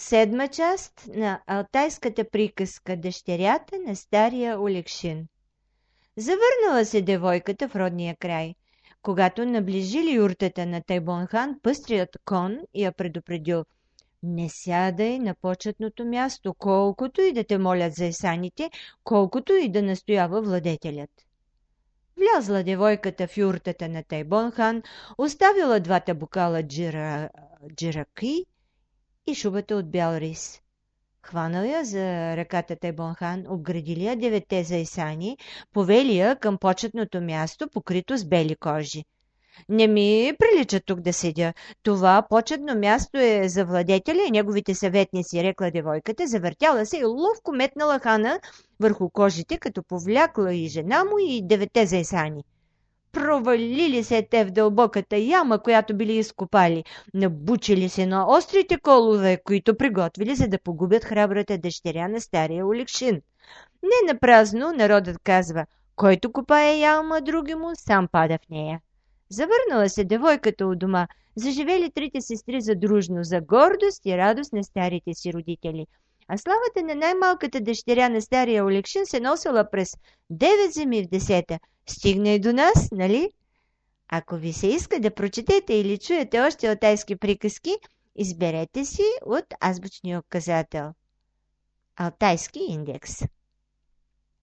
Седма част на алтайската приказка «Дъщерята на стария Олегшин». Завърнала се девойката в родния край. Когато наближили юртата на Тайбон хан, пъстрият кон я предупредил: не сядай на почетното място, колкото и да те молят за есаните, колкото и да настоява владетелят. Влязла девойката в юртата на Тайбон хан, оставила двата бокала джираки и шубата от бял рис. Хванал я за ръката Тайбон хан, обградили я 9 заесани, повели я към почетното място, покрито с бели кожи. Не ми прилича тук да седя. Това почетно място е за владетеля и неговите съветници, рекла девойката, завъртяла се и ловко метнала хана върху кожите, като повлякла и жена му и 9 заесани. Провалили се те в дълбоката яма, която били изкопали, набучили се на острите колове, които приготвили, за да погубят храбрата дъщеря на стария Олегшин. Не напразно народът казва: който копае яма други му, сам пада в нея. Завърнала се девойката у дома, заживели трите сестри задружно, за гордост и радост на старите си родители. А славата на най-малката дъщеря на стария Олегшин се носила през 9 земи в 10. Стигна и до нас, нали? Ако ви се иска да прочетете или чуете още алтайски приказки, изберете си от азбучния указател. Алтайски индекс.